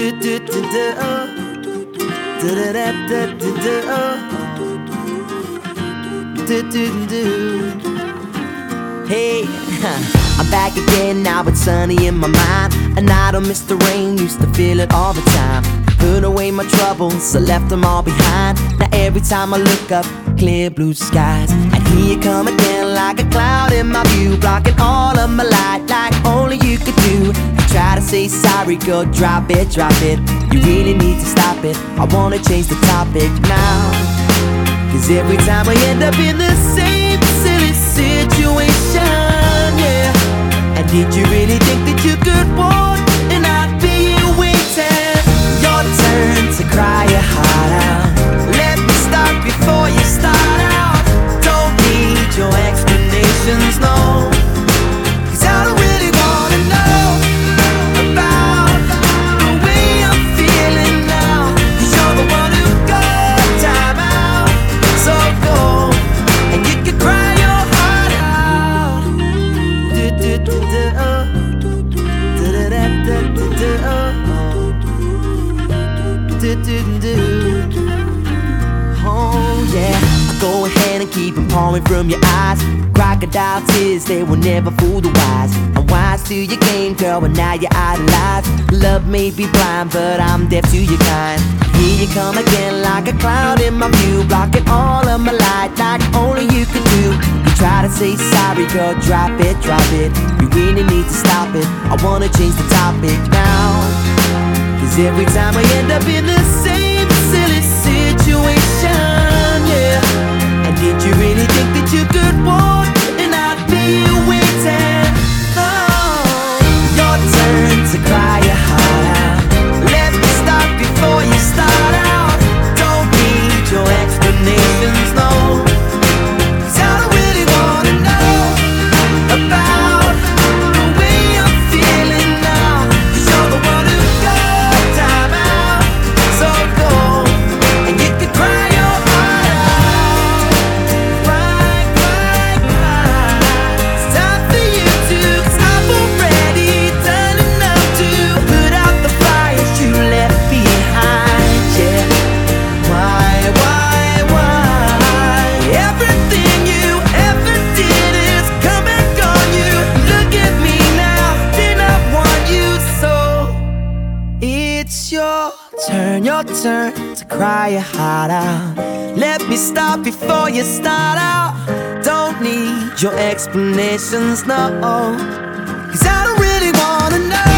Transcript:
Hey, I'm back again, now it's sunny in my mind. And I don't miss the rain, used to feel it all the time. Put away my troubles, I left them all behind. Now every time I look up, clear blue skies. And here you come again, like a cloud in my view, blocking all of my light, like only you could do. I try to say sorry, girl, drop it, drop it. You really need to stop it, I wanna change the topic now. Cause every time I end up in the same silly situation, yeah. And did you really think that you could walk and I'd be waiting? Your turn to cry your heart out. Let me start before you start out. Don't need your explanations, no. Cause I don't really wanna know about the way I'm feeling now. Cause you're the one who got time out. So go, and you can cry your heart out. Oh yeah, go ahead and keep them pouring from your eyes. Crocodile tears, they will never fool the wise. I'm wise to your game, girl, and now you're idolized. Love may be blind, but I'm deaf to your kind. Here you come again, like a cloud in my view, blocking all of my light, like only you could do. You try to say sorry, girl, drop it, drop it. You really need to stop it, I wanna change the topic now. Cause every time I end up in the same silly situation, yeah. And did you really think that you could walk and I'd be waiting? Oh, your turn to cry your heart out. Let me start before you start out. Don't need your explanations, no. Cause I don't really wanna know about the way I'm feeling now. Cause you're the one who got time out. So go, and you can cry your heart out. Cry, cry, cry. It's time for you to, cause I've already done enough to put out the fires you left behind, yeah. Why? Everything you ever did is coming on you. Look at me now, did not want you, so it's your turn to cry your heart out. Let me stop before you start out. Don't need your explanations, no. Cause I don't really wanna know